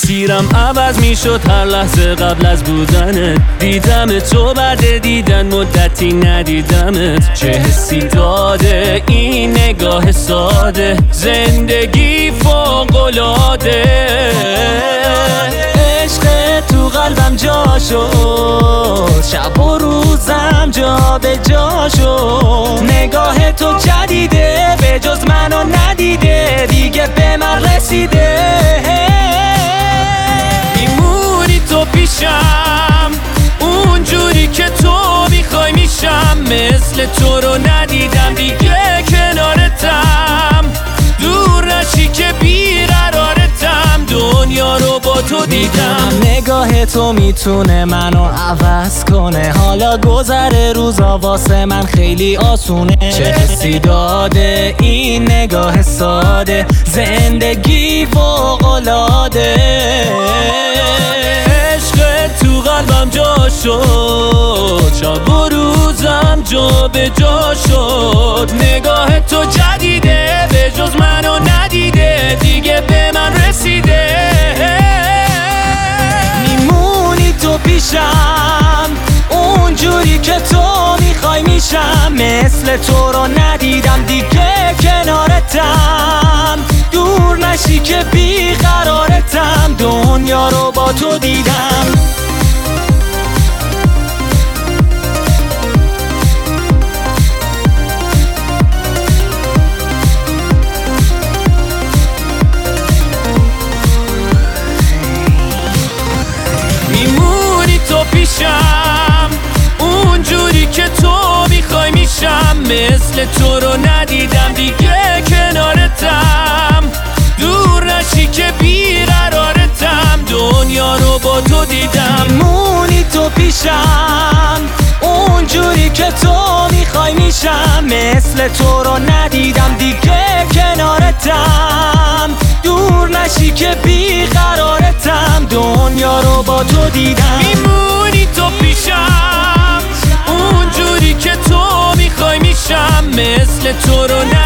مسیرم عوض میشد هر لحظه قبل از بودنت. دیدم تو بعد دیدن مدتی ندیدمت. چه حسی داده این نگاه ساده، زندگی فوق‌العاده. عشق تو قلبم جا شد، شب و روزم جا به جا شد. نگاه تو جدیده، به جز منو ندیده، دیگه به من رسیده. میمونی تو پیشم، اونجوری که تو میخوای میشم. مثل تو رو ندیدم دیگه کنارتم. دور نشی که بیقرارتم، دنیا رو با تو دیدم. نگاه تو میتونه منو عوض کنه، حالا گذر روزا واسه من خیلی آسونه. چه حسی داده این نگاه ساده، زندگی فوق‌العاده. عشق تو قلبم جا شد، شب و روزم جا به جا شد. نگاه تو جدیده، به جز منو ندیده، دیگه به من رسیده. میمونی تو پیشم، اونجوری که تو میخوای میشم. مثل تو رو ندیدم دیگه کنارتم. دور نشی که بیقرارتم، دنیا رو با تو دیدم. پیشم، اونجوری که تو میخوای میشم. مثل تو رو ندیدم دیگه کنارتم. دور نشی که بیقرارتم، دنیا رو با تو دیدم. میمونی تو پیشم، اونجوری که تو میخوای میشم. مثل تو رو ندیدم دیگه کنارتم. دور نشی که بیقرارتم، دنیا رو با تو دیدم. میمونی تو پیشم، اونجوری که تو میخوای میشم. مثل تو رو